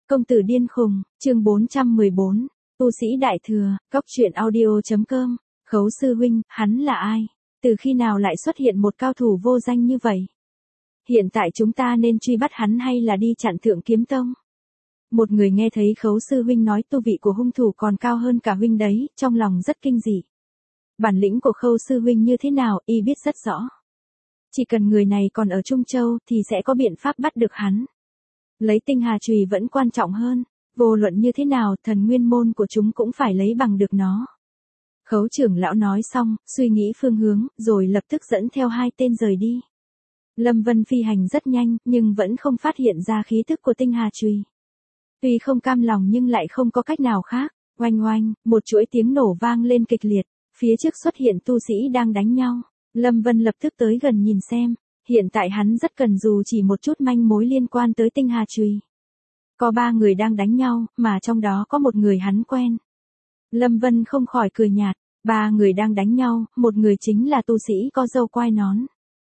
Công tử điên khùng, chương 414, tu sĩ đại thừa, góc truyện audio.com, Khấu sư huynh, hắn là ai? Từ khi nào lại xuất hiện một cao thủ vô danh như vậy? Hiện tại chúng ta nên truy bắt hắn hay là đi chặn Thượng Kiếm Tông? Một người nghe thấy Khấu sư huynh nói tu vị của hung thủ còn cao hơn cả huynh đấy, trong lòng rất kinh dị. Bản lĩnh của Khấu sư huynh như thế nào, y biết rất rõ. Chỉ cần người này còn ở Trung Châu thì sẽ có biện pháp bắt được hắn. Lấy tinh hà chùy vẫn quan trọng hơn, vô luận như thế nào thần nguyên môn của chúng cũng phải lấy bằng được nó. Khấu trưởng lão nói xong, suy nghĩ phương hướng, rồi lập tức dẫn theo hai tên rời đi. Lâm Vân phi hành rất nhanh, nhưng vẫn không phát hiện ra khí tức của tinh hà chùy. Tuy không cam lòng nhưng lại không có cách nào khác, oanh oanh, một chuỗi tiếng nổ vang lên kịch liệt, phía trước xuất hiện tu sĩ đang đánh nhau. Lâm Vân lập tức tới gần nhìn xem, hiện tại hắn rất cần dù chỉ một chút manh mối liên quan tới tinh hà chùy. Có 3 người đang đánh nhau, mà trong đó có một người hắn quen. Lâm Vân không khỏi cười nhạt, 3 người đang đánh nhau, một người chính là tu sĩ có râu quai nón.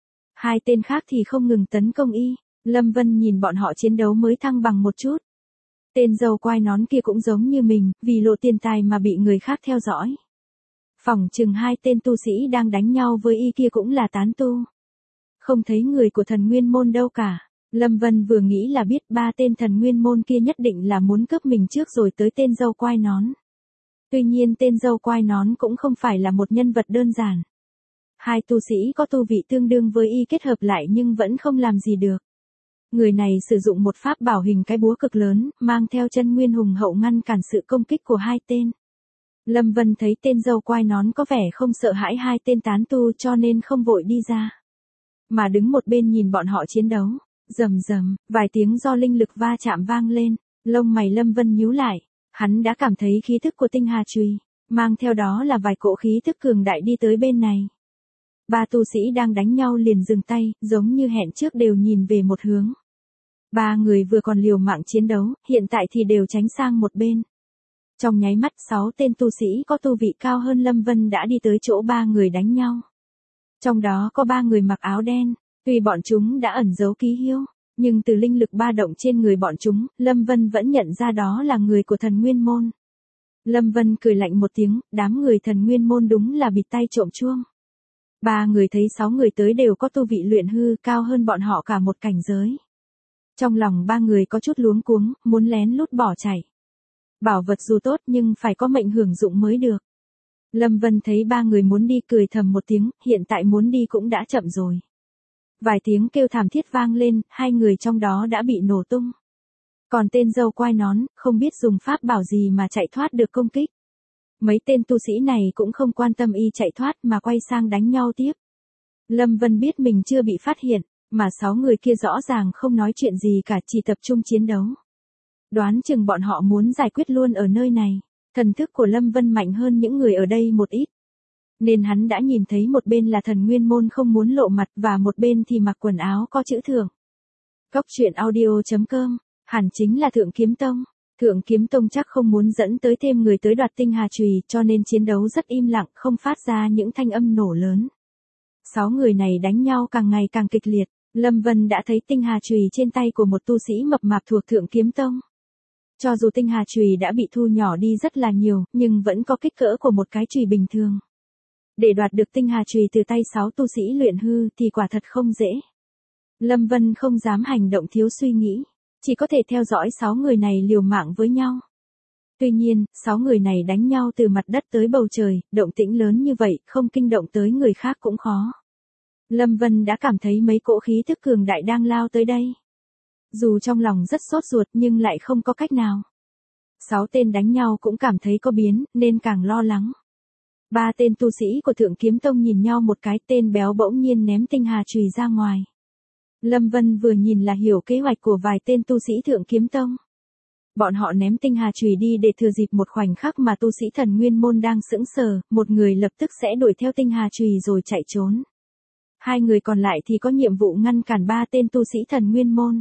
2 tên khác thì không ngừng tấn công y, Lâm Vân nhìn bọn họ chiến đấu mới thăng bằng một chút. Tên râu quai nón kia cũng giống như mình, vì lộ tiền tài mà bị người khác theo dõi. Phỏng chừng 2 tên tu sĩ đang đánh nhau với y kia cũng là tán tu. Không thấy người của thần nguyên môn đâu cả. Lâm Vân vừa nghĩ là biết 3 tên thần nguyên môn kia nhất định là muốn cướp mình trước rồi tới tên râu quai nón. Tuy nhiên tên râu quai nón cũng không phải là một nhân vật đơn giản. 2 tu sĩ có tu vị tương đương với y kết hợp lại nhưng vẫn không làm gì được. Người này sử dụng một pháp bảo hình cái búa cực lớn, mang theo chân nguyên hùng hậu ngăn cản sự công kích của 2 tên. Lâm Vân thấy tên râu quai nón có vẻ không sợ hãi 2 tên tán tu cho nên không vội đi ra. Mà đứng một bên nhìn bọn họ chiến đấu, rầm rầm, vài tiếng do linh lực va chạm vang lên, lông mày Lâm Vân nhíu lại, hắn đã cảm thấy khí thức của tinh hà chùy, mang theo đó là vài cỗ khí thức cường đại đi tới bên này. 3 tu sĩ đang đánh nhau liền dừng tay, giống như hẹn trước đều nhìn về một hướng. 3 người vừa còn liều mạng chiến đấu, hiện tại thì đều tránh sang một bên. Trong nháy mắt 6 tên tu sĩ có tu vị cao hơn Lâm Vân đã đi tới chỗ 3 người đánh nhau. Trong đó có 3 người mặc áo đen, tuy bọn chúng đã ẩn giấu ký hiếu, nhưng từ linh lực ba động trên người bọn chúng, Lâm Vân vẫn nhận ra đó là người của thần nguyên môn. Lâm Vân cười lạnh một tiếng, đám người thần nguyên môn đúng là bịt tai trộm chuông. 3 người thấy 6 người tới đều có tu vị luyện hư cao hơn bọn họ cả một cảnh giới. Trong lòng 3 người có chút luống cuống, muốn lén lút bỏ chạy. Bảo vật dù tốt nhưng phải có mệnh hưởng dụng mới được. Lâm Vân thấy 3 người muốn đi cười thầm một tiếng, hiện tại muốn đi cũng đã chậm rồi. Vài tiếng kêu thảm thiết vang lên, 2 người trong đó đã bị nổ tung. Còn tên râu quai nón, không biết dùng pháp bảo gì mà chạy thoát được công kích. Mấy tên tu sĩ này cũng không quan tâm y chạy thoát mà quay sang đánh nhau tiếp. Lâm Vân biết mình chưa bị phát hiện, mà 6 người kia rõ ràng không nói chuyện gì cả, chỉ tập trung chiến đấu. Đoán chừng bọn họ muốn giải quyết luôn ở nơi này. Thần thức của Lâm Vân mạnh hơn những người ở đây một ít. Nên hắn đã nhìn thấy một bên là thần nguyên môn không muốn lộ mặt và một bên thì mặc quần áo có chữ thượng. Góc truyện audio.com, hẳn chính là Thượng Kiếm Tông. Thượng Kiếm Tông chắc không muốn dẫn tới thêm người tới đoạt tinh hà chùy cho nên chiến đấu rất im lặng, không phát ra những thanh âm nổ lớn. 6 người này đánh nhau càng ngày càng kịch liệt, Lâm Vân đã thấy tinh hà chùy trên tay của một tu sĩ mập mạp thuộc Thượng Kiếm Tông. Cho dù tinh hà chùy đã bị thu nhỏ đi rất là nhiều, nhưng vẫn có kích cỡ của một cái chùy bình thường. Để đoạt được tinh hà chùy từ tay 6 tu sĩ luyện hư thì quả thật không dễ. Lâm Vân không dám hành động thiếu suy nghĩ, chỉ có thể theo dõi 6 người này liều mạng với nhau. Tuy nhiên, 6 người này đánh nhau từ mặt đất tới bầu trời, động tĩnh lớn như vậy, không kinh động tới người khác cũng khó. Lâm Vân đã cảm thấy mấy cỗ khí thức cường đại đang lao tới đây. Dù trong lòng rất sốt ruột nhưng lại không có cách nào. 6 tên đánh nhau cũng cảm thấy có biến, nên càng lo lắng. 3 tên tu sĩ của Thượng Kiếm Tông nhìn nhau một cái, tên béo bỗng nhiên ném tinh hà chùy ra ngoài. Lâm Vân vừa nhìn là hiểu kế hoạch của vài tên tu sĩ Thượng Kiếm Tông. Bọn họ ném tinh hà chùy đi để thừa dịp một khoảnh khắc mà tu sĩ thần nguyên môn đang sững sờ, một người lập tức sẽ đuổi theo tinh hà chùy rồi chạy trốn. 2 người còn lại thì có nhiệm vụ ngăn cản 3 tên tu sĩ thần nguyên môn.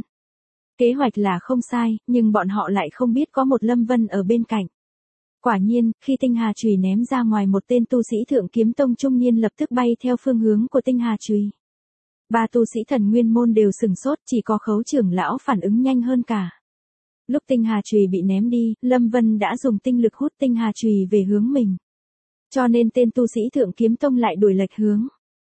Kế hoạch là không sai, nhưng bọn họ lại không biết có một Lâm Vân ở bên cạnh. Quả nhiên, khi tinh hà chùy ném ra ngoài, một tên tu sĩ Thượng Kiếm Tông trung niên lập tức bay theo phương hướng của tinh hà chùy. 3 tu sĩ thần nguyên môn đều sừng sốt, chỉ có Khấu trưởng lão phản ứng nhanh hơn cả. Lúc tinh hà chùy bị ném đi, Lâm Vân đã dùng tinh lực hút tinh hà chùy về hướng mình. Cho nên tên tu sĩ Thượng Kiếm Tông lại đổi lệch hướng.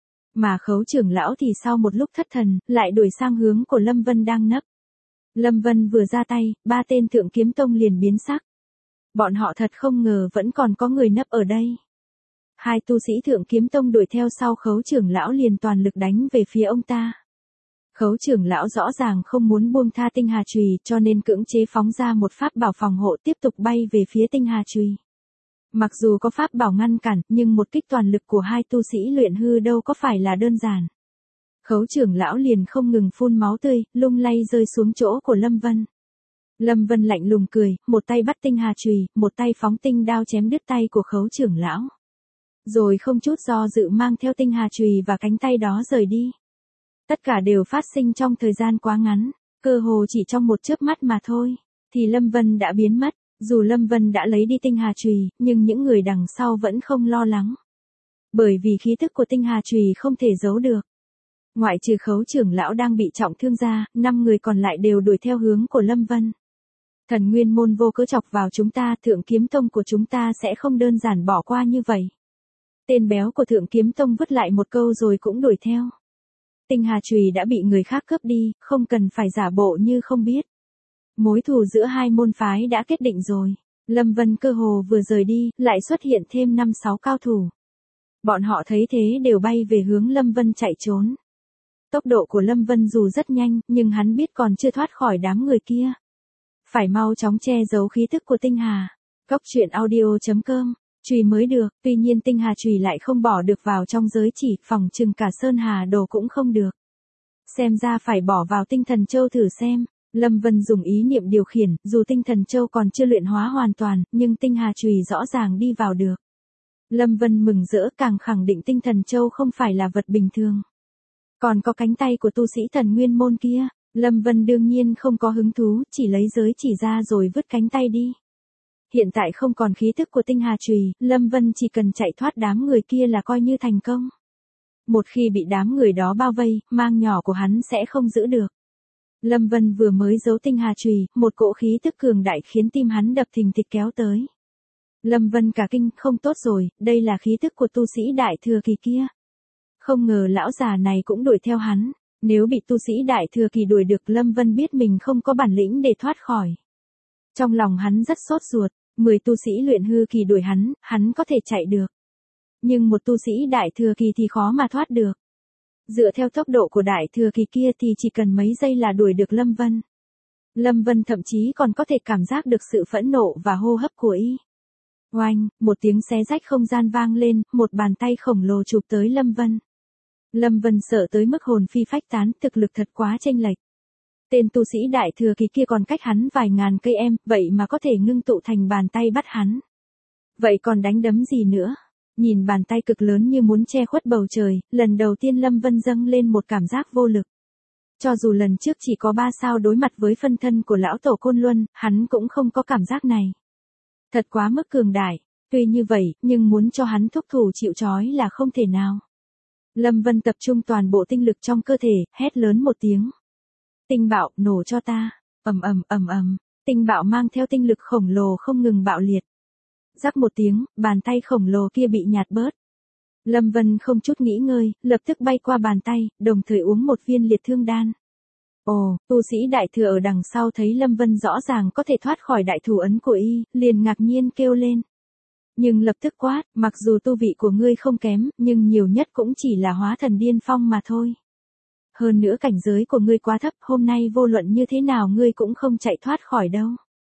Mà Khấu trưởng lão thì sau một lúc thất thần, lại đổi sang hướng của Lâm Vân đang nấp. Lâm Vân vừa ra tay, ba tên Thượng Kiếm Tông liền biến sắc. Bọn họ thật không ngờ vẫn còn có người nấp ở đây. Hai tu sĩ Thượng Kiếm Tông đuổi theo sau Khấu trưởng lão liền toàn lực đánh về phía ông ta. Khấu trưởng lão rõ ràng không muốn buông tha tinh hà chùy, cho nên cưỡng chế phóng ra một pháp bảo phòng hộ tiếp tục bay về phía tinh hà chùy. Mặc dù có pháp bảo ngăn cản, nhưng một kích toàn lực của hai tu sĩ luyện hư đâu có phải là đơn giản. Khấu trưởng lão liền không ngừng phun máu tươi, lung lay rơi xuống chỗ của Lâm Vân. Lâm Vân lạnh lùng cười, một tay bắt tinh hà chùy, một tay phóng tinh đao chém đứt tay của Khấu trưởng lão. Rồi không chút do dự mang theo tinh hà chùy và cánh tay đó rời đi. Tất cả đều phát sinh trong thời gian quá ngắn, cơ hồ chỉ trong một chớp mắt mà thôi, thì Lâm Vân đã biến mất. Dù Lâm Vân đã lấy đi tinh hà chùy, nhưng những người đằng sau vẫn không lo lắng. Bởi vì khí tức của tinh hà chùy không thể giấu được. Ngoại trừ Khấu trưởng lão đang bị trọng thương ra, 5 người còn lại đều đuổi theo hướng của Lâm Vân. Thần Nguyên môn vô cớ chọc vào chúng ta, Thượng Kiếm Tông của chúng ta sẽ không đơn giản bỏ qua như vậy. Tên béo của Thượng Kiếm Tông vứt lại một câu rồi cũng đuổi theo. Tinh hà chùy đã bị người khác cướp đi, không cần phải giả bộ như không biết. Mối thù giữa hai môn phái đã kết định rồi. Lâm Vân cơ hồ vừa rời đi, lại xuất hiện thêm 5-6 cao thủ. Bọn họ thấy thế đều bay về hướng Lâm Vân chạy trốn. Tốc độ của Lâm Vân dù rất nhanh, nhưng hắn biết còn chưa thoát khỏi đám người kia. Phải mau chóng che giấu khí tức của tinh hà. Cốc truyện audio.com. Chùy mới được, tuy nhiên tinh hà chùy lại không bỏ được vào trong giới chỉ, phòng chừng cả Sơn Hà Đồ cũng không được. Xem ra phải bỏ vào tinh thần châu thử xem. Lâm Vân dùng ý niệm điều khiển, dù tinh thần châu còn chưa luyện hóa hoàn toàn, nhưng tinh hà chùy rõ ràng đi vào được. Lâm Vân mừng rỡ, càng khẳng định tinh thần châu không phải là vật bình thường. Còn có cánh tay của tu sĩ Thần Nguyên môn kia, Lâm Vân đương nhiên không có hứng thú, chỉ lấy giới chỉ ra rồi vứt cánh tay đi. Hiện tại không còn khí thức của tinh hà chùy, Lâm Vân chỉ cần chạy thoát đám người kia là coi như thành công. Một khi bị đám người đó bao vây, mang nhỏ của hắn sẽ không giữ được. Lâm Vân vừa mới giấu tinh hà chùy, một cỗ khí tức cường đại khiến tim hắn đập thình thịch kéo tới. Lâm Vân cả kinh, không tốt rồi, đây là khí tức của tu sĩ Đại Thừa Kỳ kia. Không ngờ lão già này cũng đuổi theo hắn, nếu bị tu sĩ Đại Thừa Kỳ đuổi được, Lâm Vân biết mình không có bản lĩnh để thoát khỏi. Trong lòng hắn rất sốt ruột, 10 tu sĩ luyện hư kỳ đuổi hắn có thể chạy được. Nhưng một tu sĩ Đại Thừa Kỳ thì khó mà thoát được. Dựa theo tốc độ của Đại Thừa Kỳ kia thì chỉ cần mấy giây là đuổi được Lâm Vân. Lâm Vân thậm chí còn có thể cảm giác được sự phẫn nộ và hô hấp của y. Oanh, một tiếng xé rách không gian vang lên, một bàn tay khổng lồ chụp tới Lâm Vân. Lâm Vân sợ tới mức hồn phi phách tán, thực lực thật quá chênh lệch. Tên tu sĩ Đại Thừa Kỳ kia còn cách hắn vài ngàn cây em, vậy mà có thể ngưng tụ thành bàn tay bắt hắn. Vậy còn đánh đấm gì nữa? Nhìn bàn tay cực lớn như muốn che khuất bầu trời, lần đầu tiên Lâm Vân dâng lên một cảm giác vô lực. Cho dù lần trước chỉ có 3 sao đối mặt với phân thân của lão tổ Côn Luân, hắn cũng không có cảm giác này. Thật quá mức cường đại, tuy như vậy, nhưng muốn cho hắn thúc thủ chịu trói là không thể nào. Lâm Vân tập trung toàn bộ tinh lực trong cơ thể, hét lớn một tiếng. Tinh bạo, nổ cho ta. Ầm ầm ầm ầm, tinh bạo mang theo tinh lực khổng lồ không ngừng bạo liệt. Rắc một tiếng, bàn tay khổng lồ kia bị nhạt bớt. Lâm Vân không chút nghĩ ngơi, lập tức bay qua bàn tay, đồng thời uống một viên liệt thương đan. Ồ, tu sĩ Đại Thừa ở đằng sau thấy Lâm Vân rõ ràng có thể thoát khỏi đại thủ ấn của y, liền ngạc nhiên kêu lên. Nhưng lập tức quát, mặc dù tu vị của ngươi không kém, nhưng nhiều nhất cũng chỉ là hóa thần điên phong mà thôi. Hơn nữa cảnh giới của ngươi quá thấp, hôm nay vô luận như thế nào ngươi cũng không chạy thoát khỏi đâu.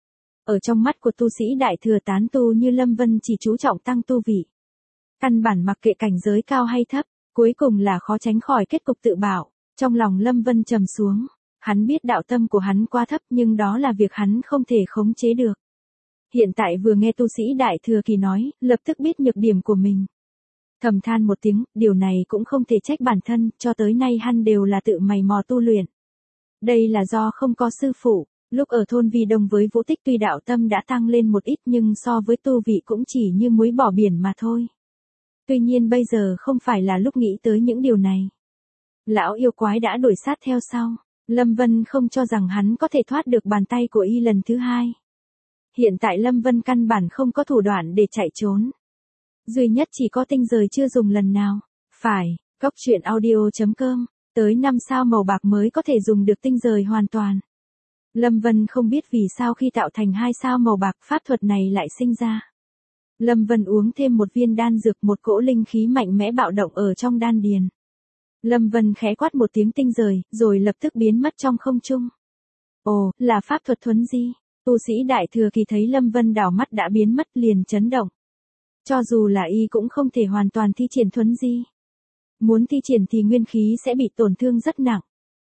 Ở trong mắt của tu sĩ Đại Thừa tán tu như Lâm Vân chỉ chú trọng tăng tu vị. Căn bản mặc kệ cảnh giới cao hay thấp, cuối cùng là khó tránh khỏi kết cục tự bảo. Trong lòng Lâm Vân trầm xuống, hắn biết đạo tâm của hắn quá thấp nhưng đó là việc hắn không thể khống chế được. Hiện tại vừa nghe tu sĩ Đại Thừa Kỳ nói, lập tức biết nhược điểm của mình. Thầm than một tiếng, điều này cũng không thể trách bản thân, cho tới nay hắn đều là tự mày mò tu luyện. Đây là do không có sư phụ, lúc ở thôn Vi Đông với Vũ Tích tuy đạo tâm đã tăng lên một ít nhưng so với tu vị cũng chỉ như muối bỏ biển mà thôi. Tuy nhiên bây giờ không phải là lúc nghĩ tới những điều này. Lão yêu quái đã đuổi sát theo sau. Lâm Vân không cho rằng hắn có thể thoát được bàn tay của y lần thứ hai. Hiện tại Lâm Vân căn bản không có thủ đoạn để chạy trốn. Duy nhất chỉ có tinh rời chưa dùng lần nào. Phải, Cốc truyện audio.com, tới 5 sao màu bạc mới có thể dùng được tinh rời hoàn toàn. Lâm Vân không biết vì sao khi tạo thành 2 sao màu bạc pháp thuật này lại sinh ra. Lâm Vân uống thêm một viên đan dược, một cỗ linh khí mạnh mẽ bạo động ở trong đan điền. Lâm Vân khẽ quát một tiếng tinh rời, rồi lập tức biến mất trong không trung. Ồ, là pháp thuật thuấn di. Tu sĩ đại thừa kỳ thấy Lâm Vân đảo mắt đã biến mất liền chấn động. Cho dù là y cũng không thể hoàn toàn thi triển thuấn di. Muốn thi triển thì nguyên khí sẽ bị tổn thương rất nặng.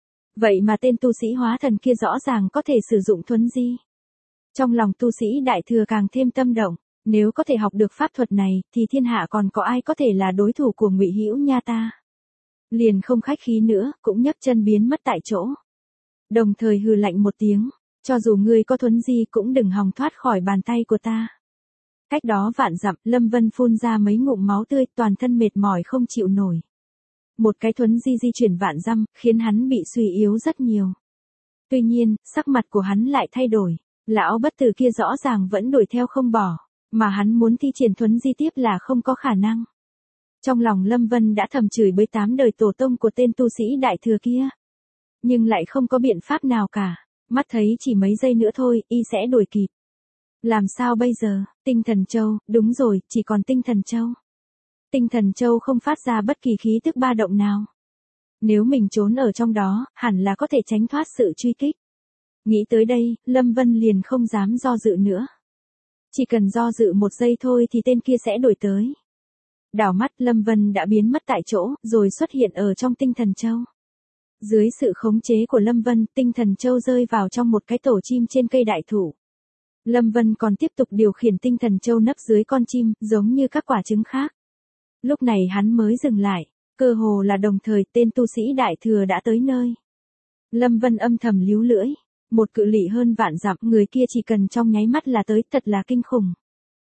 Vậy mà tên tu sĩ hóa thần kia rõ ràng có thể sử dụng thuấn di. Trong lòng tu sĩ đại thừa càng thêm tâm động, nếu có thể học được pháp thuật này thì thiên hạ còn có ai có thể là đối thủ của Ngụy Hữu Nha ta. Liền không khách khí nữa, cũng nhấc chân biến mất tại chỗ. Đồng thời hừ lạnh một tiếng, cho dù ngươi có thuấn di cũng đừng hòng thoát khỏi bàn tay của ta. Cách đó vạn dặm, Lâm Vân phun ra mấy ngụm máu tươi, toàn thân mệt mỏi không chịu nổi. Một cái thuấn di di chuyển vạn dặm, khiến hắn bị suy yếu rất nhiều. Tuy nhiên, sắc mặt của hắn lại thay đổi, lão bất tử kia rõ ràng vẫn đuổi theo không bỏ, mà hắn muốn thi triển thuấn di tiếp là không có khả năng. Trong lòng Lâm Vân đã thầm chửi bới 8 đời tổ tông của tên tu sĩ đại thừa kia. Nhưng lại không có biện pháp nào cả, mắt thấy chỉ mấy giây nữa thôi, y sẽ đuổi kịp. Làm sao bây giờ? Tinh thần châu, đúng rồi, chỉ còn tinh thần châu. Tinh thần châu không phát ra bất kỳ khí tức ba động nào. Nếu mình trốn ở trong đó, hẳn là có thể tránh thoát sự truy kích. Nghĩ tới đây, Lâm Vân liền không dám do dự nữa. Chỉ cần do dự một giây thôi thì tên kia sẽ đuổi tới. Đảo mắt Lâm Vân đã biến mất tại chỗ, rồi xuất hiện ở trong tinh thần châu. Dưới sự khống chế của Lâm Vân, tinh thần châu rơi vào trong một cái tổ chim trên cây đại thụ. Lâm Vân còn tiếp tục điều khiển tinh thần châu nấp dưới con chim, giống như các quả trứng khác. Lúc này hắn mới dừng lại, cơ hồ là đồng thời tên tu sĩ đại thừa đã tới nơi. Lâm Vân âm thầm líu lưỡi, một cự ly hơn vạn dặm, người kia chỉ cần trong nháy mắt là tới, thật là kinh khủng.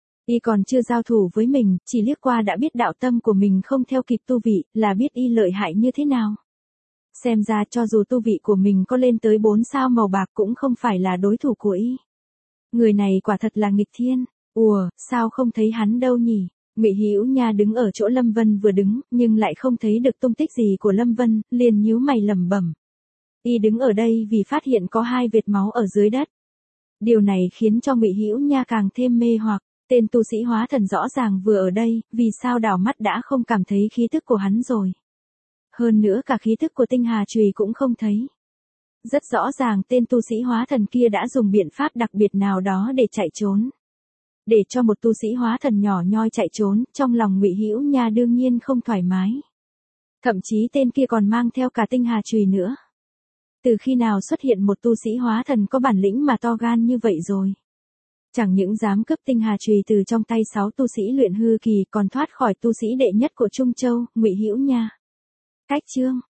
Y còn chưa giao thủ với mình, chỉ liếc qua đã biết đạo tâm của mình không theo kịp tu vị, là biết y lợi hại như thế nào. Xem ra cho dù tu vị của mình có lên tới 4 sao màu bạc cũng không phải là đối thủ của y. Người này quả thật là nghịch thiên. Ùa, sao không thấy hắn đâu nhỉ? Ngụy Hữu Nha đứng ở chỗ Lâm Vân vừa đứng, nhưng lại không thấy được tung tích gì của Lâm Vân, liền nhíu mày lẩm bẩm. Y đứng ở đây vì phát hiện có 2 vệt máu ở dưới đất. Điều này khiến cho Ngụy Hữu Nha càng thêm mê hoặc. Tên tu sĩ hóa thần rõ ràng vừa ở đây, vì sao đảo mắt đã không cảm thấy khí tức của hắn rồi. Hơn nữa cả khí tức của tinh hà chùy cũng không thấy. Rất rõ ràng tên tu sĩ hóa thần kia đã dùng biện pháp đặc biệt nào đó để chạy trốn. Để cho một tu sĩ hóa thần nhỏ nhoi chạy trốn, trong lòng Ngụy Hữu Nha đương nhiên không thoải mái. Thậm chí tên kia còn mang theo cả tinh hà chùy nữa. Từ khi nào xuất hiện một tu sĩ hóa thần có bản lĩnh mà to gan như vậy rồi? Chẳng những dám cướp tinh hà chùy từ trong tay 6 tu sĩ luyện hư kỳ, còn thoát khỏi tu sĩ đệ nhất của Trung Châu, Ngụy Hữu Nha. Cách chương